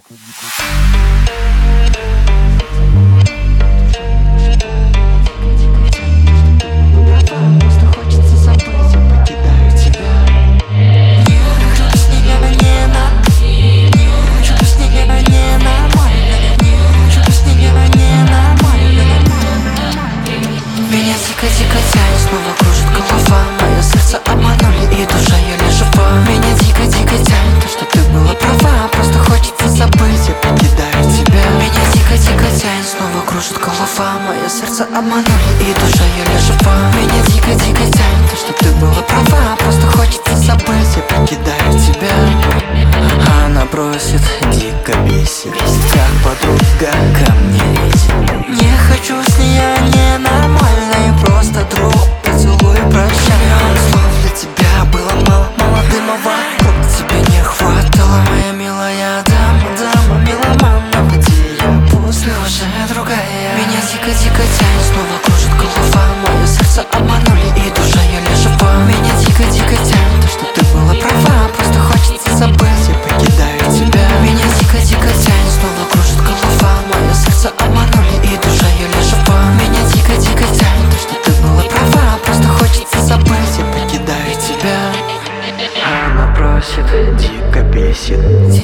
Дико тянет, снова кружит голова. Мое сердце обманули, и душа еле жива. Меня дико тянет, то, что ты была права. Просто хочется забыть, я покидаю тебя. Меня дико тянет, снова кружит голова. Мое сердце обманули, и душа еле жива. Меня дико тянет, то, что ты была права. Просто хочется забыть, я покидаю тебя. Она просит, дико бесит, как подруга ко мне лезет. Не хочу с ней, я ненормальная, просто друг, поцелуй, прощай. Слов для тебя было мало дымова, как тебе не хватало, моя милая дама, меломана, где я после уже другая. Меня дико тянет, снова кружит голова. Мое сердце обманули, и душа еле жива. Меня дико тянет, то, что ты была права. Просто хочется забыть, я покидаю тебя. Меня дико тянет, снова кружит голова. Мое сердце обманули, и душа еле жива. Меня дико тянет, то, что ты была права. Просто хочется забыть, я покидаю тебя. Она просит, дико бесит,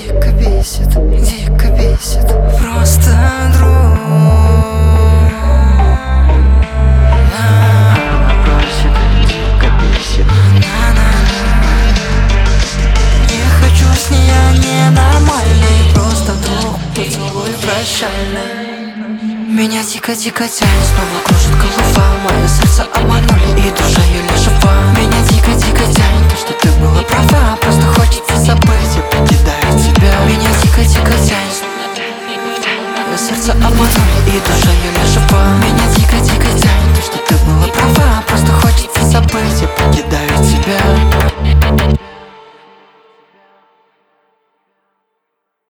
просто друг. Она просит, дико бесит. Не хочу с ней, я ненормальный, просто друг, поцелуй прощальный. Меня дико тянет, снова кружит голова. Мое сердце обманули, и душа еле жива. Меня дико тянет, то, что ты была права. Просто хочется забыть, я покидаю тебя. Меня дико тянет, мое сердце обманули, и душа еле жива. Меня дико тянет.